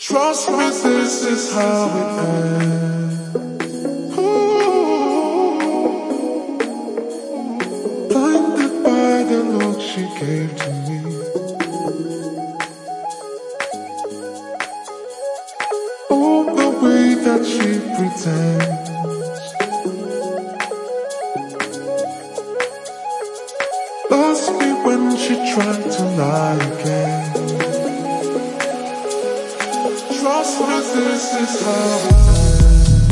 Trust me, this is how it ends. Blinded by the look she gave to me. Oh, the way that she pretends. Lost me when she tried to lie again. Trust me, this is how it ends.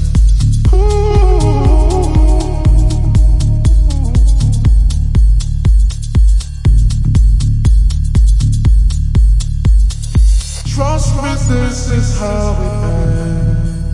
Trust me, this is how it ends.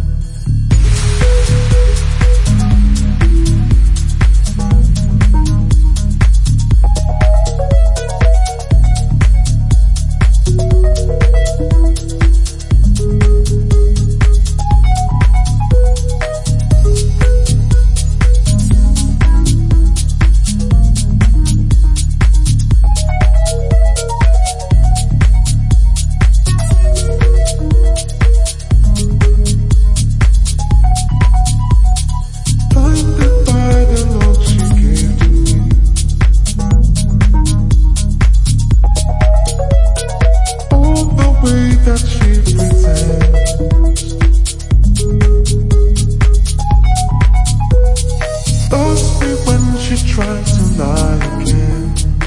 Trying to lie again.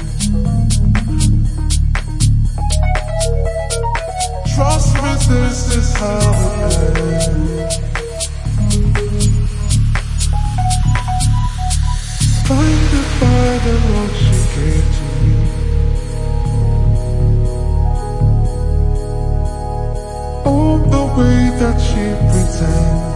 Trust me, this is how it ends. Blinded by the look she gave to me. Oh, the way that she pretends.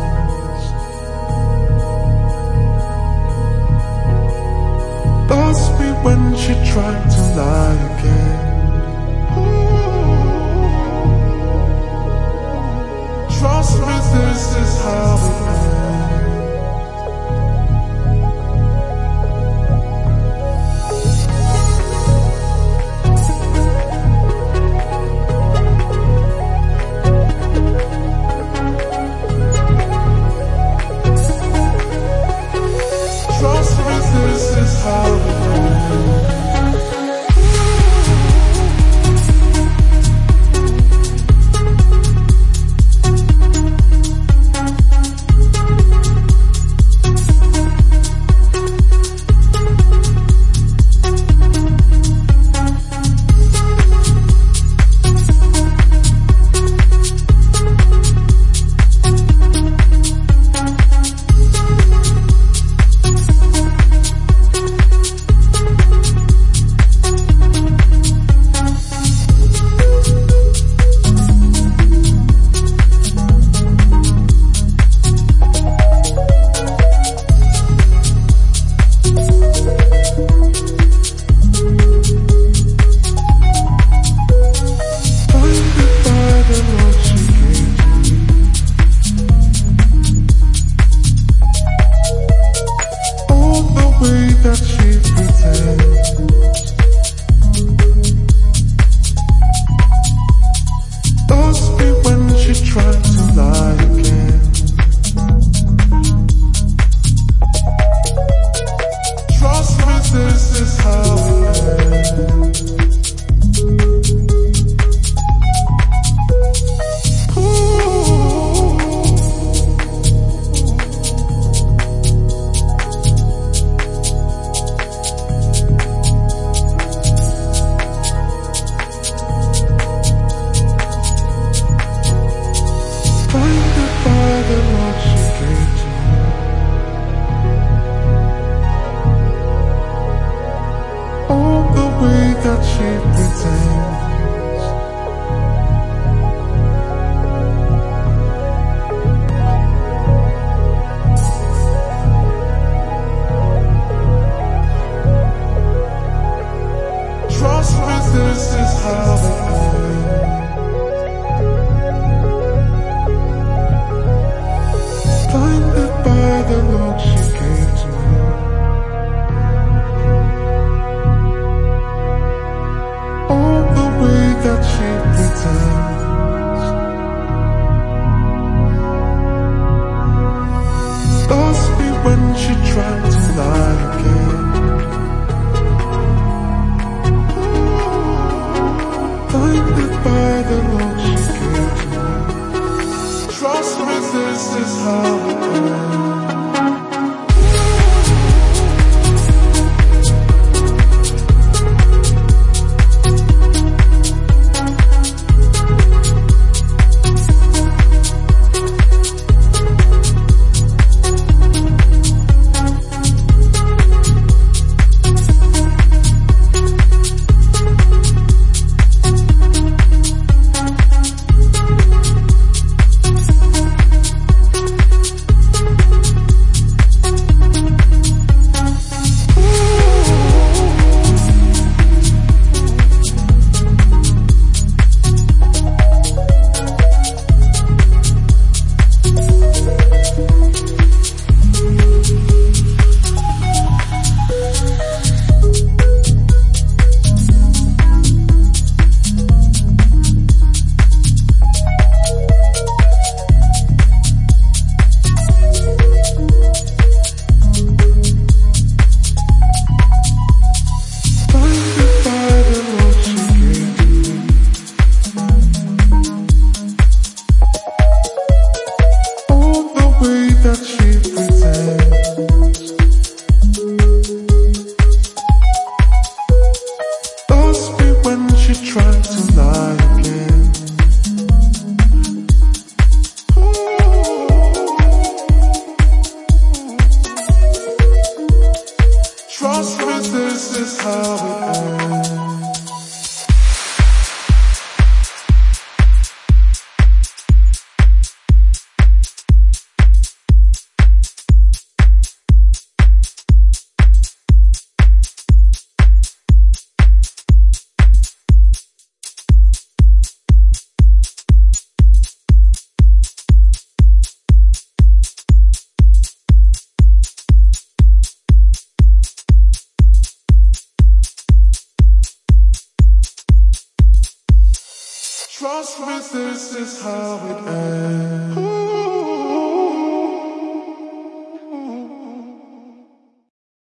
Lost me when she tried to lie again. Trust me, this is how it ends. Trust me, this is how it ends. That she pretends. Lost me when she tried to lie again. Trust me, this is how it ends. Blinded by the look she gave to me. Oh, the way that she pretends. Trust me, this is how it ends. Blinded by the look she gave to me. all she gave to me. Trust me, this is how it ends. Try to lie again. Trust me, this is how it ends. Trust me, this is how it ends.